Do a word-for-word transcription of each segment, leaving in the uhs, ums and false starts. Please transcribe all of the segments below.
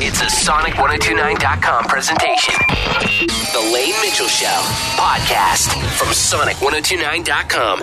It's a Sonic ten twenty-nine dot com presentation. The Lane Mitchell Show podcast from Sonic ten twenty-nine dot com.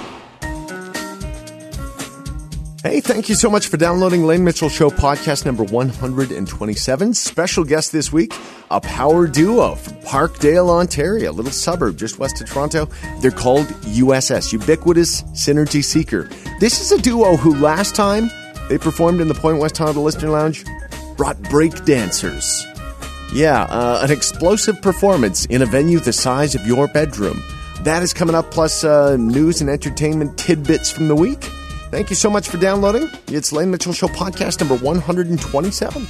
Hey, thank you so much for downloading Lane Mitchell Show podcast number one hundred twenty-seven. Special guest this week, a power duo from Parkdale, Ontario, a little suburb just west of Toronto. They're called U S S, Ubiquitous Synergy Seeker. This is a duo who last time they performed in the Point West Honda Listener Lounge brought break dancers. Yeah, uh, an explosive performance in a venue the size of your bedroom. That is coming up, plus uh, news and entertainment tidbits from the week. Thank you so much for downloading. It's Lane Mitchell Show podcast number one hundred twenty-seven.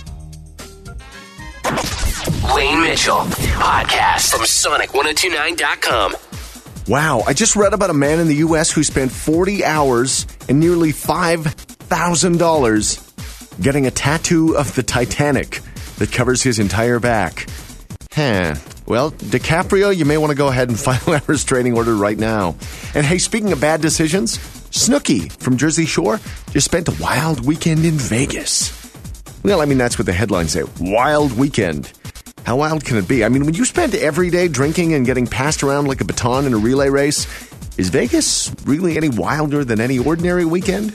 Lane Mitchell podcast from Sonic ten twenty-nine dot com. Wow, I just read about a man in the U S who spent forty hours and nearly five thousand dollars getting a tattoo of the Titanic that covers his entire back. Huh. Well, DiCaprio, you may want to go ahead and file a restraining order right now. And hey, speaking of bad decisions, Snooki from Jersey Shore just spent a wild weekend in Vegas. Well, I mean, that's what the headlines say. Wild weekend. How wild can it be? I mean, when you spend every day drinking and getting passed around like a baton in a relay race, is Vegas really any wilder than any ordinary weekend?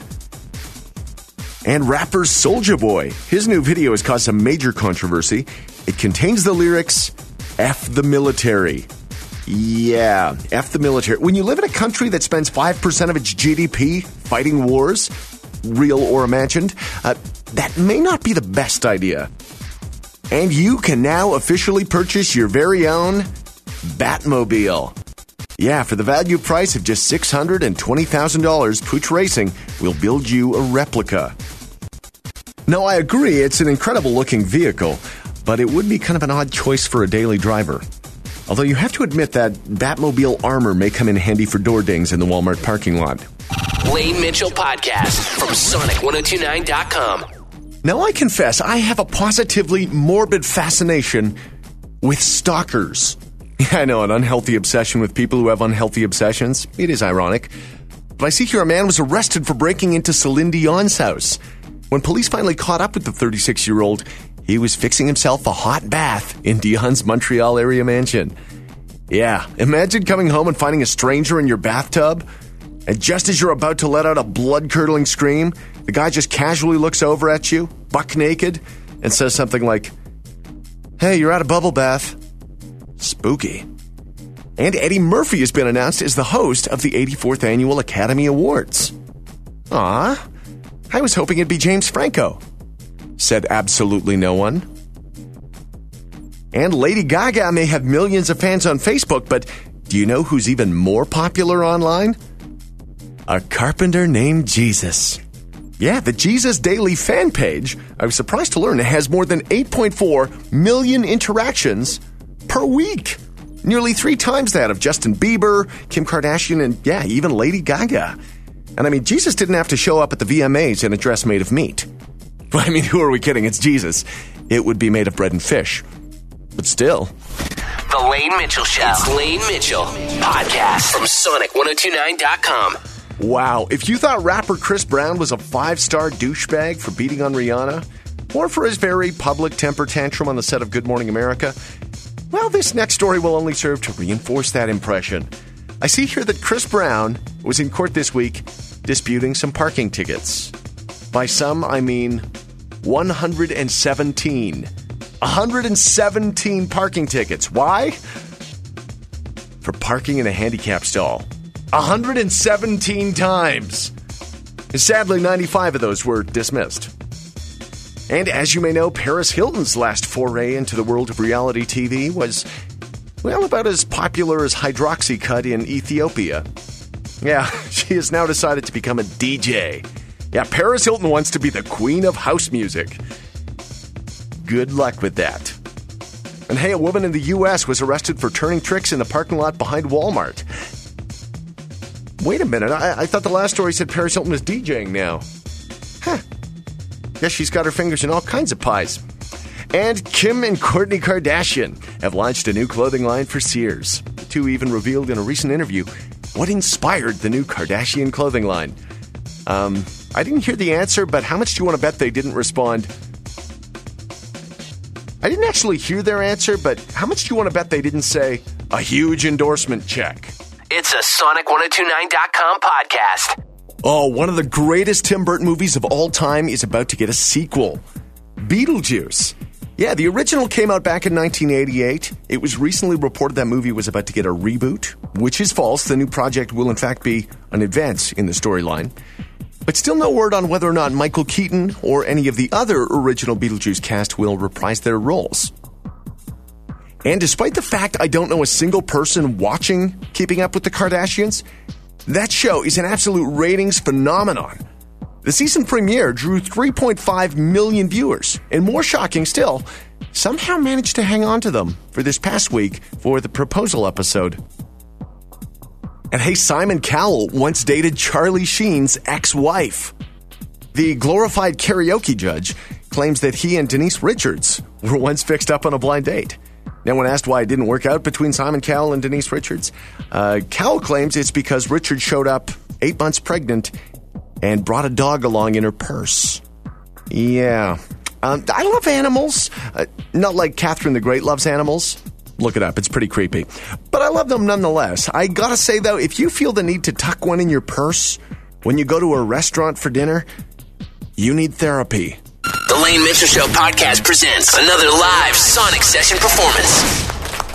And rapper Soulja Boy. His new video has caused some major controversy. It contains the lyrics, F the military. Yeah, F the military. When you live in a country that spends five percent of its G D P fighting wars, real or imagined, uh, that may not be the best idea. And you can now officially purchase your very own Batmobile. Yeah, for the value price of just six hundred twenty thousand dollars, Pooch Racing will build you a replica. No, I agree, it's an incredible looking vehicle, but it would be kind of an odd choice for a daily driver. Although you have to admit that Batmobile armor may come in handy for door dings in the Walmart parking lot. Lane Mitchell podcast from Sonic ten twenty-nine dot com. Now, I confess, I have a positively morbid fascination with stalkers. I know, an unhealthy obsession with people who have unhealthy obsessions. It is ironic. But I see here a man was arrested for breaking into Celine Dion's house. When police finally caught up with the thirty-six-year-old, he was fixing himself a hot bath in Dion's Montreal area mansion. Yeah, imagine coming home and finding a stranger in your bathtub, and just as you're about to let out a blood-curdling scream, the guy just casually looks over at you, buck naked, and says something like, "Hey, you're out of bubble bath." Spooky. And Eddie Murphy has been announced as the host of the eighty-fourth Annual Academy Awards. Aw, I was hoping it'd be James Franco. Said absolutely no one. And Lady Gaga may have millions of fans on Facebook, but do you know who's even more popular online? A carpenter named Jesus. Yeah, the Jesus Daily fan page, I was surprised to learn it has more than eight point four million interactions per week. Nearly three times that of Justin Bieber, Kim Kardashian, and yeah, even Lady Gaga. And I mean, Jesus didn't have to show up at the V M As in a dress made of meat. I mean, who are we kidding? It's Jesus. It would be made of bread and fish. But still. The Lane Mitchell Show. It's Lane Mitchell podcast from Sonic ten twenty-nine dot com. Wow, if you thought rapper Chris Brown was a five-star douchebag for beating on Rihanna, or for his very public temper tantrum on the set of Good Morning America, well, this next story will only serve to reinforce that impression. I see here that Chris Brown was in court this week disputing some parking tickets. By some, I mean one hundred seventeen. one hundred seventeen parking tickets. Why? For parking in a handicap stall. one hundred seventeen times. And sadly, ninety-five of those were dismissed. And as you may know, Paris Hilton's last foray into the world of reality T V was, well, about as popular as Hydroxycut in Ethiopia. Yeah, she has now decided to become a D J. Yeah, Paris Hilton wants to be the queen of house music. Good luck with that. And hey, a woman in the U S was arrested for turning tricks in the parking lot behind Walmart. Wait a minute, I, I thought the last story said Paris Hilton was DJing now. Huh. Guess she's got her fingers in all kinds of pies. And Kim and Kourtney Kardashian have launched a new clothing line for Sears. The two even revealed in a recent interview what inspired the new Kardashian clothing line. Um, I didn't hear the answer, but how much do you want to bet they didn't respond, I didn't actually hear their answer, but how much do you want to bet they didn't say a huge endorsement check? It's a Sonic ten twenty-nine dot com podcast. Oh, one of the greatest Tim Burton movies of all time is about to get a sequel. Beetlejuice. Yeah, the original came out back in nineteen eighty-eight. It was recently reported that movie was about to get a reboot, which is false. The new project will in fact be an advance in the storyline. But still no word on whether or not Michael Keaton or any of the other original Beetlejuice cast will reprise their roles. And despite the fact I don't know a single person watching Keeping Up with the Kardashians, that show is an absolute ratings phenomenon. The season premiere drew three point five million viewers, and more shocking still, somehow managed to hang on to them for this past week for the proposal episode. And hey, Simon Cowell once dated Charlie Sheen's ex-wife. The glorified karaoke judge claims that he and Denise Richards were once fixed up on a blind date. Now, when asked why it didn't work out between Simon Cowell and Denise Richards, uh, Cowell claims it's because Richards showed up eight months pregnant and brought a dog along in her purse. Yeah. Um, I love animals. Uh, not like Catherine the Great loves animals. Look it up. It's pretty creepy. But I love them nonetheless. I gotta say, though, if you feel the need to tuck one in your purse when you go to a restaurant for dinner, you need therapy. The Lane Mitchell Show podcast presents another live Sonic session performance.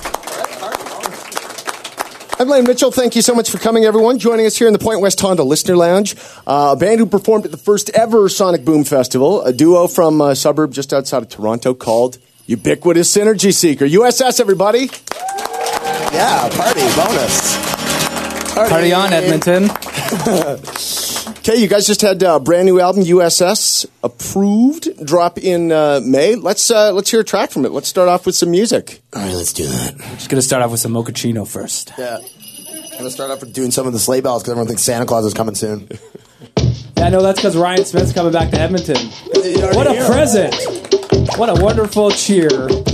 I'm Lane Mitchell. Thank you so much for coming, everyone. Joining us here in the Point West Honda Listener Lounge, uh, a band who performed at the first ever Sonic Boom Festival, a duo from a suburb just outside of Toronto called Ubiquitous Synergy Seeker. U S S, everybody. Yeah, party, bonus. Party, party on, Edmonton. Okay, you guys just had a brand new album, U S S, approved, drop in uh, May. Let's uh, let's hear a track from it. Let's start off with some music. All right, let's do that. Just going to start off with some mochaccino first. Yeah. I'm going to start off with doing some of the sleigh bells because everyone thinks Santa Claus is coming soon. Yeah, I know that's because Ryan Smith's coming back to Edmonton. What a present. What a wonderful cheer.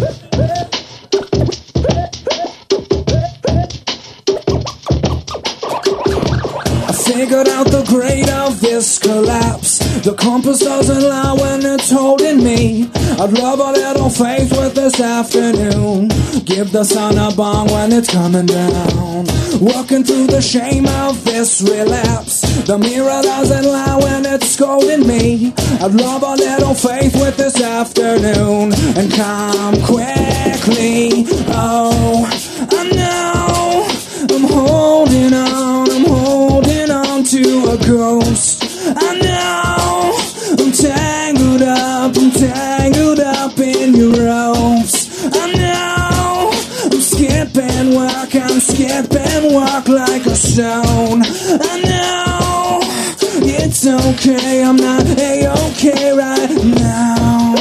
Figured out the grade of this collapse. The compass doesn't lie when it's holding me. I'd rub a little faith with this afternoon. Give the sun a bong when it's coming down. Walking through the shame of this relapse. The mirror doesn't lie when it's scolding me. I'd rub a little faith with this afternoon and come quickly. Oh, I know I'm holding on, I'm holding on to a ghost. I know I'm tangled up, I'm tangled up in your ropes. I know I'm skipping work, I'm skipping work like a stone. I know it's okay, I'm not A-okay right now.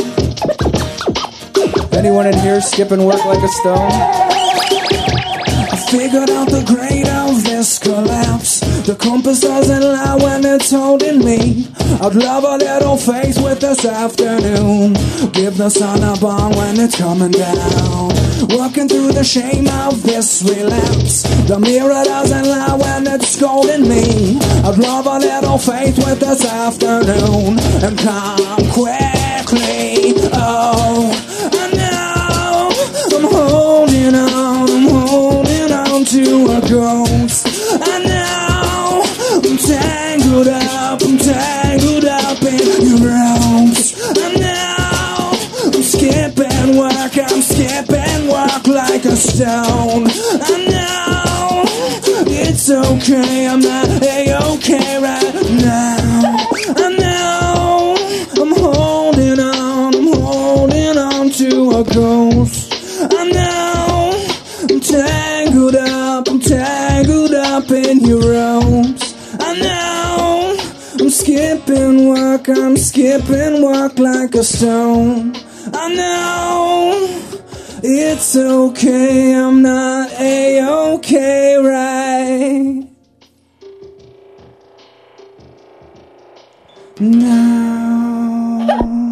Anyone in here skipping work like a stone? Figured out the grade of this collapse. The compass doesn't lie when it's holding me. I'd love a little faith with this afternoon. Give the sun a bong when it's coming down. Walking through the shame of this relapse. The mirror doesn't lie when it's scolding me. I'd love a little faith with this afternoon and come quickly. Oh, I know I'm holding on, I'm holding on to a ghost. I know I'm tangled up, I'm tangled up in your ropes. I know I'm skipping work, I'm skipping work like a stone. I know it's okay, I'm not A-okay right now. I know I'm holding on, I'm holding on to a ghost. I know I'm tangled up, I'm tangled up in your ropes. I know I'm skipping work, I'm skipping work like a stone. I know it's okay, I'm not A-okay right now.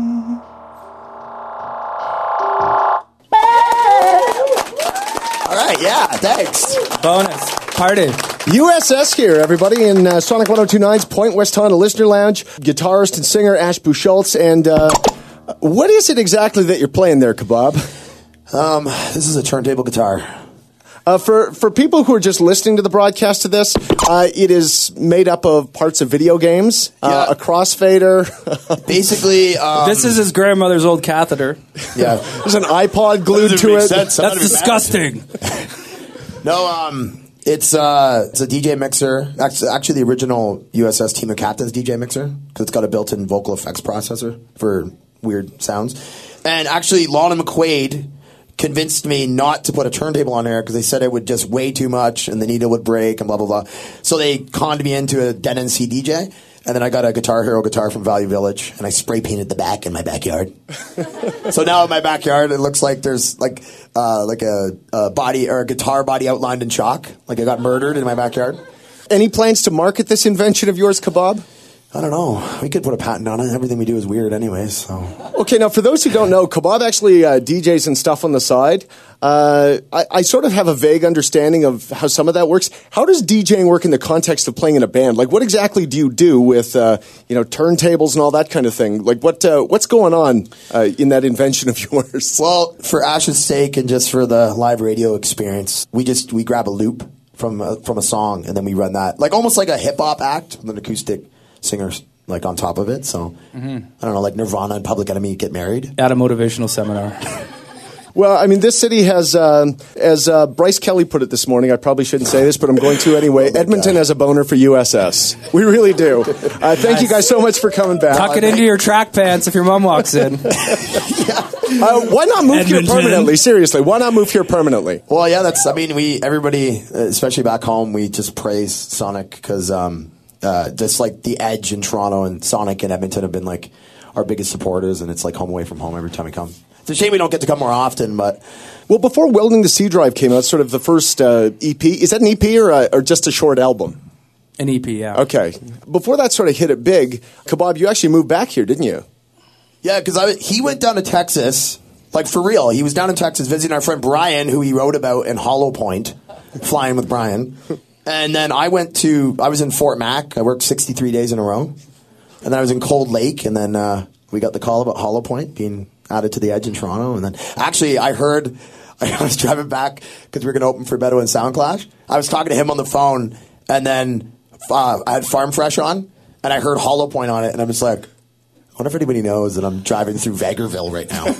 All right, yeah, thanks. Bonus. Party. U S S here, everybody, in uh, Sonic ten twenty-nine's Point West Honda Listener Lounge. Guitarist and singer Ash Buchholz and uh, what is it exactly that you're playing there, Kebab? Um, this is a turntable guitar. Uh, for for people who are just listening to the broadcast of this, uh, it is made up of parts of video games, uh, Yeah. a crossfader. Basically, um, This is his grandmother's old catheter. yeah. There's an iPod glued Doesn't to make it. sense. That's That'd be bad. disgusting. No, um, it's uh, it's a D J mixer. Actually, actually, the original U S S Team of Captains D J mixer because it's got a built-in vocal effects processor for weird sounds. And actually, Lon and McQuaid convinced me not to put a turntable on there because they said it would just way too much and the needle would break and blah blah blah. So they conned me into a Denon C D J. And then I got a Guitar Hero guitar from Value Village, and I spray painted the back in my backyard. So now in my backyard, it looks like there's like uh, like a, a body or a guitar body outlined in chalk, like I got murdered in my backyard. Any plans to market this invention of yours, Kebab? I don't know. We could put a patent on it. Everything we do is weird, anyways. So Okay, now for those who don't know, Kebab actually uh, D Js and stuff on the side. Uh, I, I sort of have a vague understanding of how some of that works. How does DJing work in the context of playing in a band? Like, what exactly do you do with, uh, you know, turntables and all that kind of thing? Like, what uh, what's going on uh, in that invention of yours? well, for Ash's sake and just for the live radio experience, we just we grab a loop from a, from a song and then we run that, like almost like a hip hop act with an acoustic singer like on top of it. So I don't know, like Nirvana and Public Enemy get married. At a motivational seminar. Well, I mean, this city has, um, as uh, Bryce Kelly put it this morning, I probably shouldn't say this, but I'm going to anyway. Edmonton has a boner for U S S. We really do. Uh, thank you guys so much for coming back. Tuck it into your track pants if your mom walks in. Uh, why not move here Edmonton. permanently? Seriously, why not move here permanently? Well, yeah, that's. I mean, we everybody, uh, especially back home, we just praise Sonic because um, uh, just like the Edge in Toronto and Sonic in Edmonton have been like our biggest supporters, and it's like home away from home every time we come. It's a shame we don't get to come more often, but Well, before Welding the C Drive came out, sort of the first uh, E P, is that an E P or, a, or just a short album? An E P, yeah. Okay. Before that sort of hit it big, Kebab, you actually moved back here, didn't you? yeah, because he went down to Texas, like for real. He was down in Texas visiting our friend Brian, who he wrote about in Hollow Point, Flying with Brian. And then I went to, I was in Fort Mac. I worked sixty-three days in a row. And then I was in Cold Lake, and then uh, we got the call about Hollow Point being added to the Edge in Toronto. And then actually I heard, I was driving back because we were going to open for Beto and Soundclash. I was talking to him on the phone, and then uh, I had Farm Fresh on, and I heard Hollow Point on it, and I'm just like, I wonder if anybody knows that I'm driving through Vegreville right now.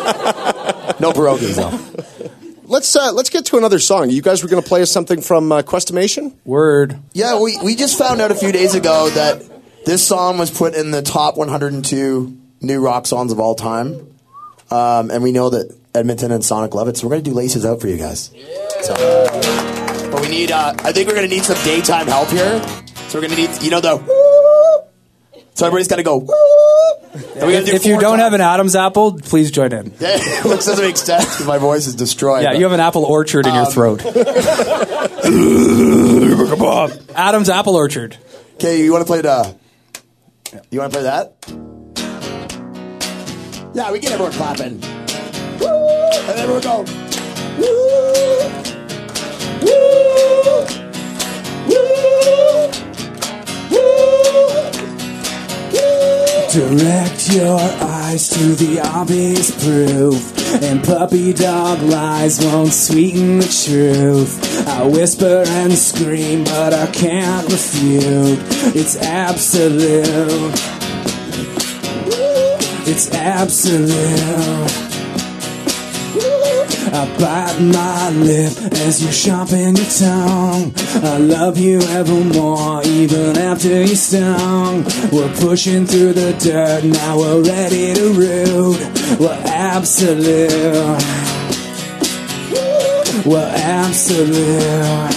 No pierogies, though. Let's uh, let's get to another song. You guys were going to play us something from uh, Questimation? Word. Yeah, we, we just found out a few days ago that this song was put in the top one hundred two new rock songs of all time. Um, and we know that Edmonton and Sonic love it, so we're going to do Laces Out for you guys. So, but we need, uh, I think we're going to need some daytime help here. So we're going to need, you know, the woo. So everybody's got to go woo. And we gotta do If you four don't times. have an Adam's apple, please join in. Yeah, which doesn't make sense because my voice is destroyed. Yeah, but- you have an apple orchard in your throat. Adam's apple orchard. Okay, you want to play the? You want to play that? Yeah, we get everyone clapping. Woo! And then we'll go. Woo! Woo! Woo! Woo! Woo! Direct your eyes to the obvious proof, and puppy dog lies won't sweeten the truth. I whisper and scream, but I can't refute. It's absolute. It's absolute. I bite my lip as you sharpen your tongue. I love you evermore, even after you stung. We're pushing through the dirt, now we're ready to root. We're absolute. We're absolute.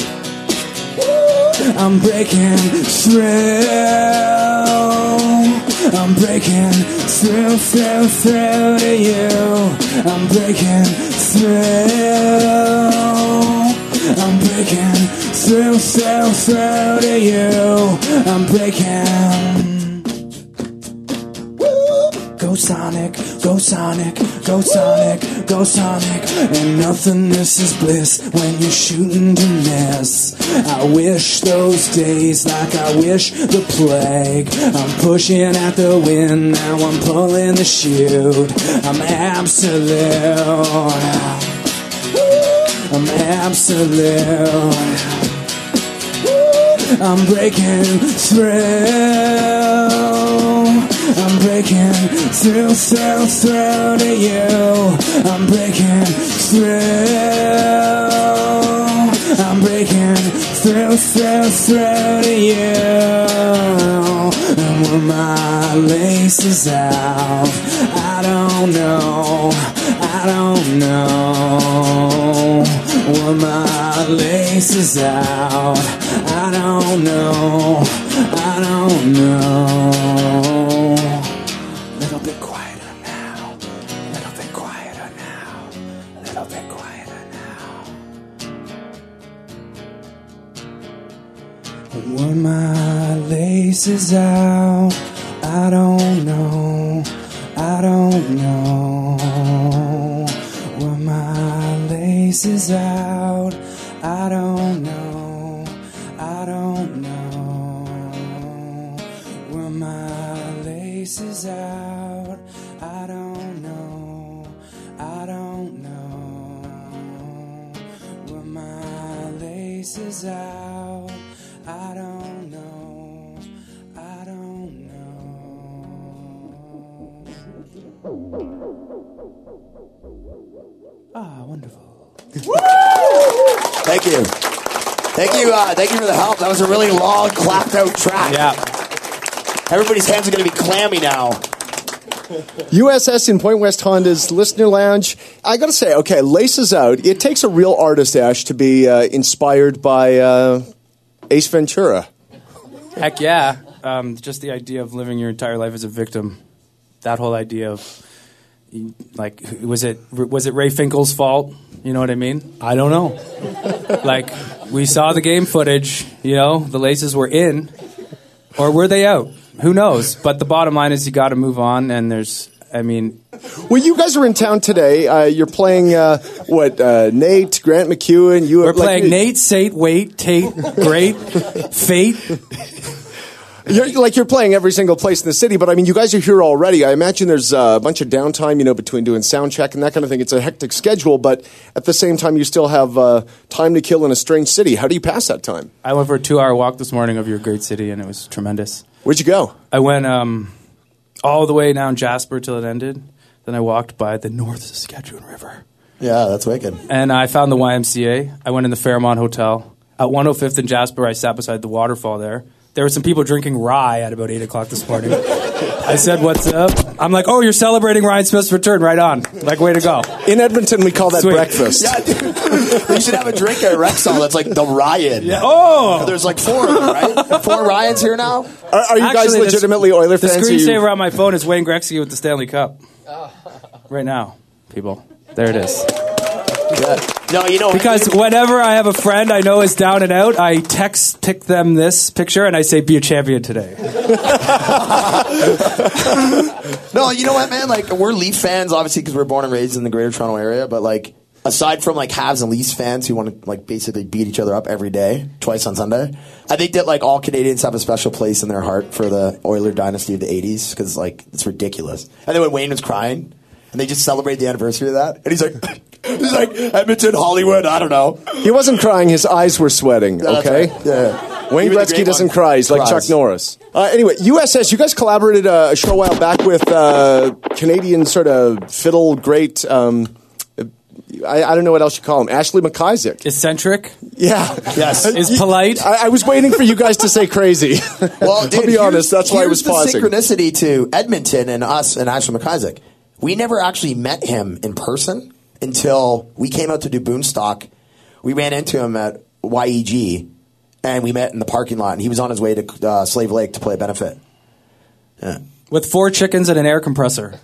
I'm breaking through. I'm breaking through, through, through to you. I'm breaking through. I'm breaking through, through, through to you. I'm breaking. Go Go Sonic, go Sonic, go Sonic, go Sonic. And nothingness is bliss when you're shooting to miss. I wish those days like I wish the plague. I'm pushing at the wind, now I'm pulling the chute. I'm absolute. I'm absolute. I'm breaking through. I'm breaking through, through, through to you. I'm breaking through. I'm breaking through, through, through to you. And when my lace is out, I don't know, I don't know. When my lace is out, I don't know, I don't know. Little bit quieter now, little bit quieter now, little bit quieter now. When my lace is out, I don't know, I don't know. When my lace is out, I don't know, I don't know. When my lace is out, I don't know, I don't know. When my lace is out, I don't know, I don't know. Ah, wonderful. Thank you. Thank you. Uh, thank you for the help. That was a really long, clapped out track. Yeah. Everybody's hands are going to be clammy now. U S S in Point West Honda's Listener Lounge. I got to say, okay, Laces Out. It takes a real artist, Ash, to be uh, inspired by uh, Ace Ventura. Heck yeah. Um, just the idea of living your entire life as a victim. That whole idea of, like, was it was it Ray Finkel's fault? You know what I mean? I don't know. Like, we saw the game footage, you know, the laces were in, or were they out? Who knows? But the bottom line is you got to move on, and there's, I mean... Well, you guys are in town today. Uh, you're playing, uh, what, uh, Nate, Grant McEwen. You We're like, playing Nate, Sate, Wait, Tate, Great, Fate... You're, like you're playing every single place in the city, but I mean, you guys are here already. I imagine there's uh, a bunch of downtime, you know, between doing sound check and that kind of thing. It's a hectic schedule, but at the same time, you still have uh, time to kill in a strange city. How do you pass that time? I went for a two-hour walk this morning of your great city, and it was tremendous. Where'd you go? I went um, all the way down Jasper till it ended. Then I walked by the North Saskatchewan River. Yeah, that's wicked. And I found the Y M C A. I went in the Fairmont Hotel. At one oh fifth in Jasper, I sat beside the waterfall there. There were some people drinking rye at about eight o'clock this morning. I said, what's up? I'm like, oh, you're celebrating Ryan Smith's return. Right on. Like, way to go. In Edmonton, we call that Sweet. breakfast. Yeah, dude. We should have a drink at Rexall that's like the Ryan. Yeah. Oh! There's like four of them, right? Four Ryans here now? Are, are you guys Actually, legitimately the, Oiler the fans? The Are you- screensaver on my phone is Wayne Gretzky with the Stanley Cup. Right now, people. There it is. Yeah. No, you know Because whenever I have a friend I know is down and out, I text pick them this picture and I say, be a champion today. No, you know what, man? Like, we're Leaf fans, obviously, because we're born and raised in the Greater Toronto area. But like, aside from like Habs and Leafs fans who want to like basically beat each other up every day, twice on Sunday, I think that like all Canadians have a special place in their heart for the Oiler dynasty of the eighties because like it's ridiculous. And then when Wayne was crying, and they just celebrate the anniversary of that, and he's like, he's like Edmonton, Hollywood, I don't know. He wasn't crying; his eyes were sweating. That's Okay. right. Yeah. Wayne Even the Gretzky great doesn't one cry. He's like cries. Chuck Norris. Uh, anyway, U S S, you guys collaborated uh, a short while back with uh, Canadian sort of fiddle great. Um, I, I don't know what else you call him. Ashley McIsaac. Eccentric. Yeah. Yes. Is polite. I, I was waiting for you guys to say crazy. Well, dude, I'll be here's- honest. That's why I was here's pausing. the synchronicity to Edmonton and us and Ashley McIsaac. We never actually met him in person until we came out to do Boonstock. We ran into him at Y E G, and we met in the parking lot, and he was on his way to uh, Slave Lake to play a benefit. Yeah. With four chickens and an air compressor.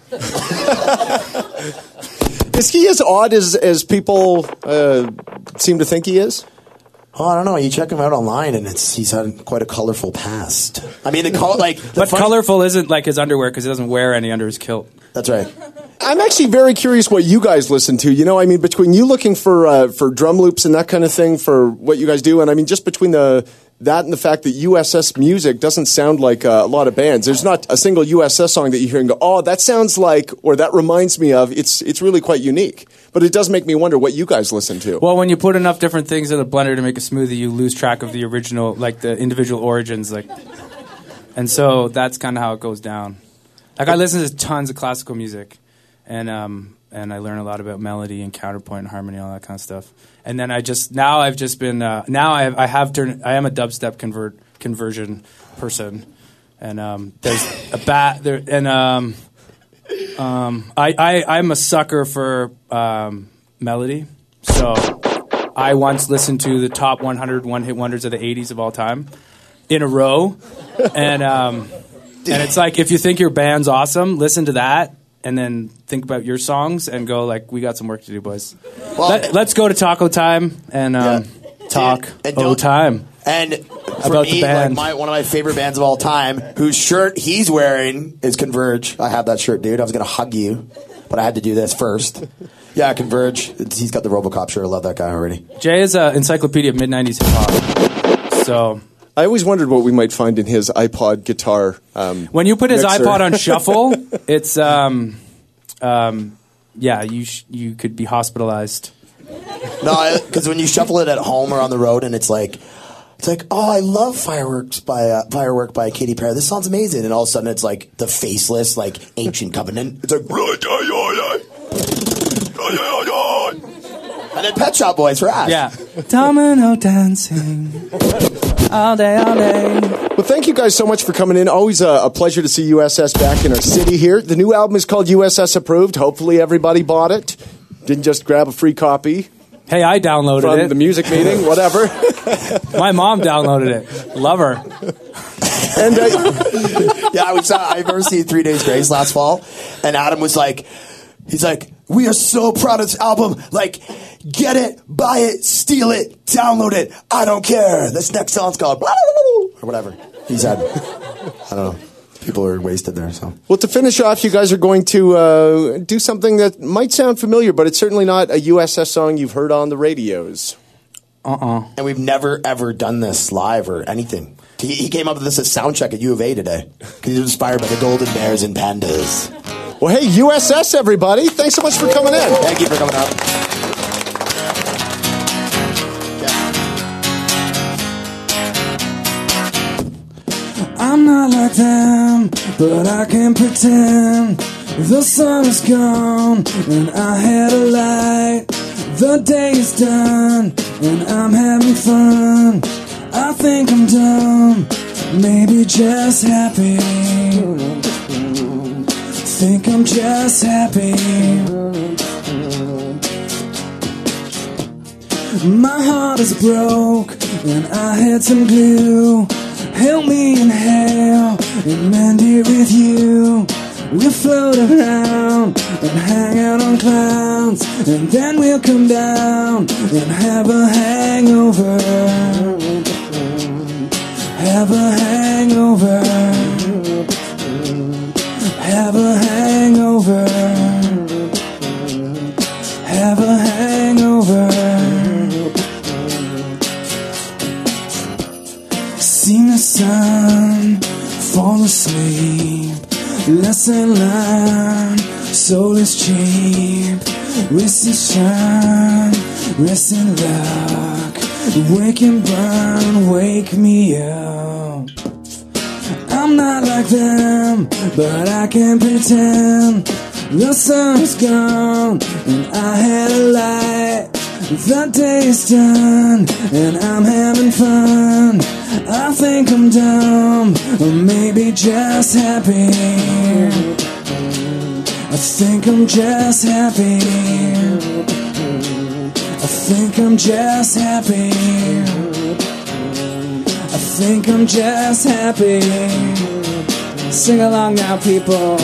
Is he as odd as as people uh, seem to think he is? Oh, I don't know. You check him out online, and it's he's had quite a colorful past. I mean, the col- like, the but funny- colorful isn't like his underwear because he doesn't wear any under his kilt. That's right. I'm actually very curious what you guys listen to. You know, I mean, between you looking for uh, for drum loops and that kind of thing for what you guys do, and I mean, just between the that and the fact that U S S music doesn't sound like uh, a lot of bands. There's not a single U S S song that you hear and go, oh, that sounds like, or that reminds me of. It's it's really quite unique. But it does make me wonder what you guys listen to. Well, when you put enough different things in a blender to make a smoothie, you lose track of the original, like the individual origins, like, and so that's kind of how it goes down. Like I listen to tons of classical music, and um, and I learn a lot about melody and counterpoint and harmony, all that kind of stuff. And then I just now I've just been uh, now I have, I have turned I am a dubstep convert conversion person, and um, there's a bat there and. Um, Um, I, I, I'm a sucker for um, melody. So I once listened to the top one hundred one-hit wonders of the eighties of all time in a row. And um, and it's like, if you think your band's awesome, listen to that. And then think about your songs and go like, we got some work to do, boys. Well, Let, let's go to Taco Time and um, Yeah. talk And oh don't- time. And for About me, the band. like my, one of my favorite bands of all time, whose shirt he's wearing is Converge. I have that shirt, dude. I was going to hug you, but I had to do this first. Yeah, Converge. It's, he's got the RoboCop shirt. I love that guy already. Jay is an encyclopedia of mid-nineties hip-hop. So I always wondered what we might find in his iPod guitar. Um, when you put his mixer. iPod on shuffle, it's um, um, yeah, you sh- you could be hospitalized. No, because when you shuffle it at home or on the road, and it's like, it's like, oh, I love fireworks by uh, firework by Katy Perry. This sounds amazing, and all of a sudden it's like the faceless, like Ancient Covenant. It's like, and then Pet Shop Boys for us. Yeah, domino dancing all day, all day. Well, thank you guys so much for coming in. Always a, a pleasure to see U S S back in our city here. The new album is called U S S Approved. Hopefully everybody bought it. Didn't just grab a free copy Hey, I downloaded from it. the music meeting, whatever. My mom downloaded it. Love her. And uh, Yeah, we saw. I remember seeing Three Days Grace last fall, and Adam was like, he's like, we are so proud of this album. Like, get it, buy it, steal it, download it. I don't care. This next song's called blah, blah, blah, blah, or whatever. He said, I don't know. People are wasted there. So, well, to finish off, you guys are going to uh, do something that might sound familiar, but it's certainly not a U S S song you've heard on the radios. Uh-uh. and we've never ever done this live or anything. He, he came up with this at soundcheck at U of A today because he was inspired by the Golden Bears and Pandas. Well, hey, U S S, everybody. Thanks so much for coming in. Thank you for coming out. I'm not like them, but I can pretend. The sun is gone, and I had a light. The day is done, and I'm having fun. I think I'm dumb, maybe just happy. Think I'm just happy. My heart is broke, and I had some glue. Help me inhale and mend it with you. We'll float around and hang out on clouds, and then we'll come down and have a hangover. Have a hangover. Have a hangover. Have a hangover. Seen the sun fall asleep. Lesson learned, soul is cheap. Wrist is shine, wrist in luck. Wake and burn, wake me up. I'm not like them, but I can pretend. The sun's gone, and I had a light. The day is done, and I'm having fun. I think I'm dumb, or maybe just happy. I think I'm just happy. I think I'm just happy. I think I'm just happy. Sing along now, people.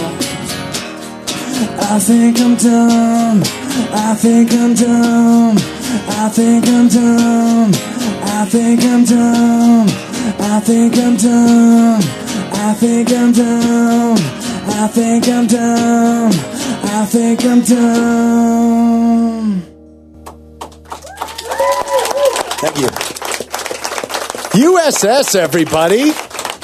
I think I'm dumb. I think I'm dumb. I think I'm dumb. I think I'm done. I think I'm done. I think I'm done. I think I'm done. I think I'm done. Thank you. U S S, everybody.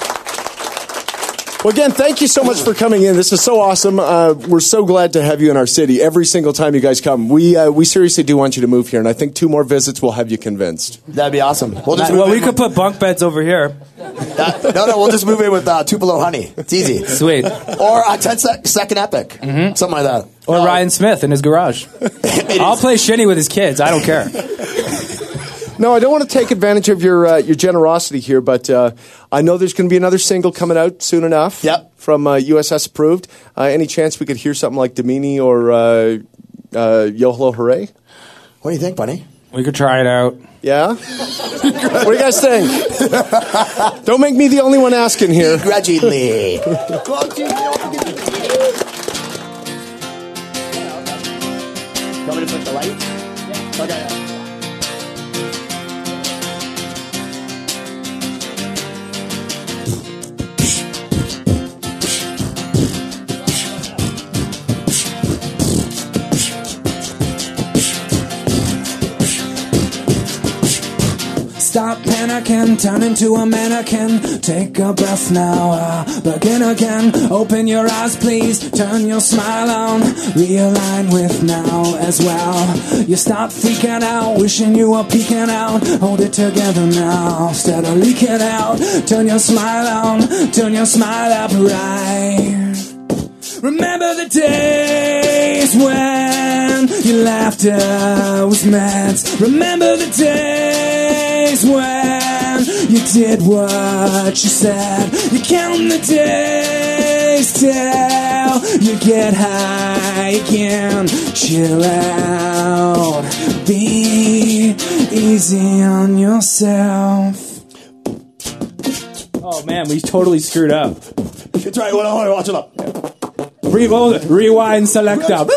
Well, again, thank you so much for coming in. This is so awesome. Uh, we're so glad to have you in our city every single time you guys come. We uh, we seriously do want you to move here, and I think two more visits will have you convinced. That'd be awesome. We'll just Well, move we in could with- put bunk beds over here. Uh, no, no, we'll just move in with uh, Tupelo Honey. It's easy. Sweet. Or a ten sec- second epic. Mm-hmm. Something like that. Or No. Ryan Smith in his garage. I'll play shinny with his kids. I don't care. No, I don't want to take advantage of your uh, your generosity here, but uh, I know there's going to be another single coming out soon enough. Yep. From uh, U S S approved. Uh, any chance we could hear something like Domini or uh, uh, Yo Hello Hooray? What do you think, buddy? We could try it out. Yeah? What do you guys think? Don't make me the only one asking here. Begrudgingly. You want me to put the light? Yeah. Okay. Stop panicking, turn into a mannequin. Take a breath now, uh, begin again. Open your eyes, please, turn your smile on. Realign with now as well. You stop freaking out, wishing you were peeking out. Hold it together now, instead of leaking out. Turn your smile on, turn your smile upright. Remember the days when your laughter was mad. Remember the days when you did what you said. You count the days till you get high again. Chill out, be easy on yourself. Oh, man, we totally screwed up. It's right. Hold on, hold on, watch it up. Re- rewind, select up.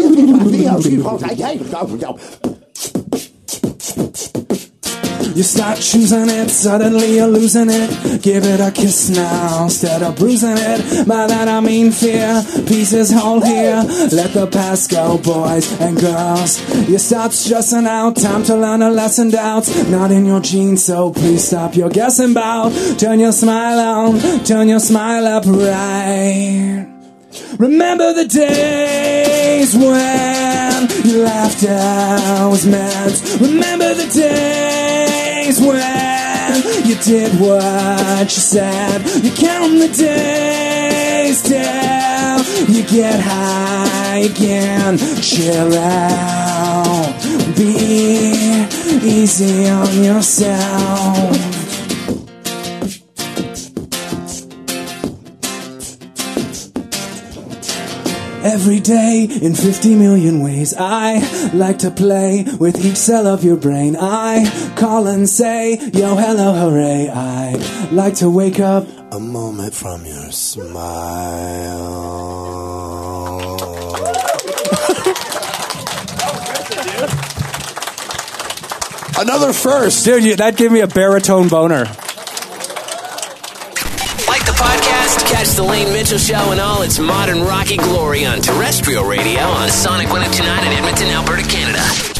You start choosing it, suddenly you're losing it. Give it a kiss now, instead of bruising it. By that I mean fear, peace is whole here. Let the past go, boys and girls. You start stressing out, time to learn a lesson. Doubts not in your genes, so please stop your guessing about. Turn your smile on, turn your smile upright. Remember the days when your laughter was meant. Remember the days when you did what you said. You count the days till you get high again. Chill out, be easy on yourself. Every day, in fifty million ways, I like to play with each cell of your brain. I call and say, yo, hello, hooray. I like to wake up A moment from your smile. Another first. Dude, you, that gave me a baritone boner. Like the podcast, catch the Lane Mitchell Show in all its modern rocky glory on terrestrial radio on Sonic one oh two nine in Edmonton, Alberta, Canada.